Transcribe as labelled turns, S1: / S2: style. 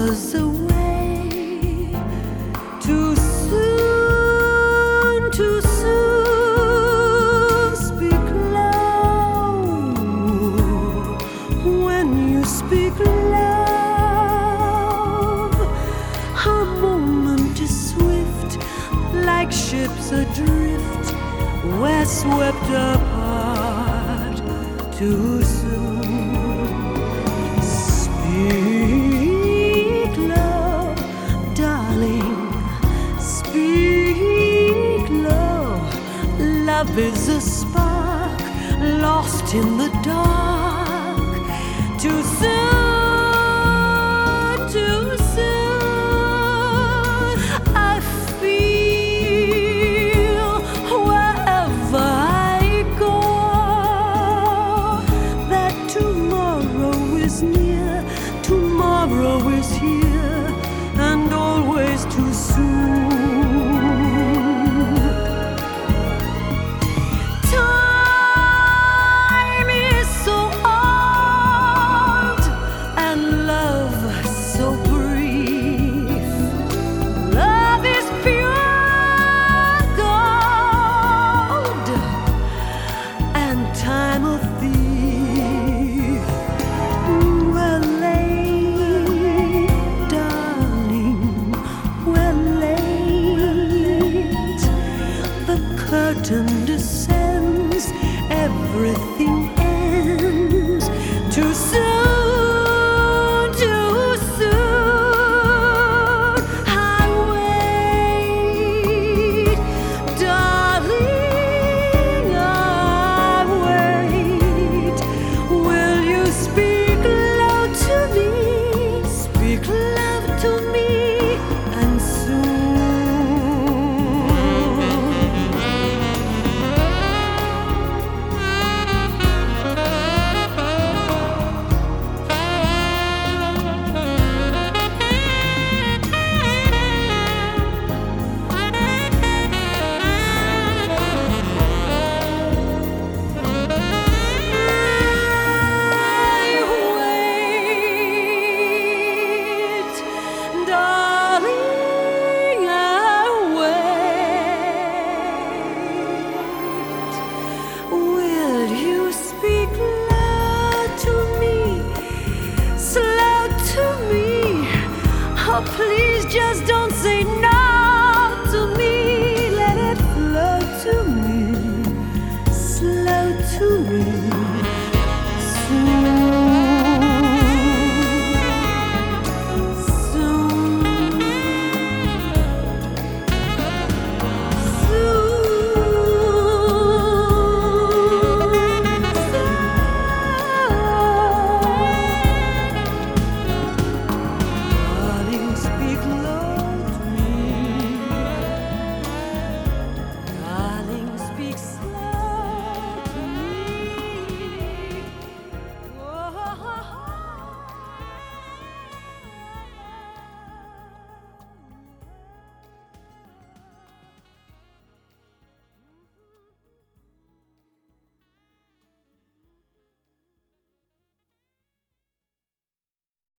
S1: withers away too soon, too soon. Speak low when you speak love. A moment is swift, like ships adrift, we're swept apart too soon. Speak low, darling, speak low. Love is a spark lost in the dark. Too soon, too soon. I feel wherever I go that tomorrow is near, tomorrow is here, and always too soon. Time is so old and love so brief. Love is pure gold and time a thief. We're late, darling, we're late. The curtain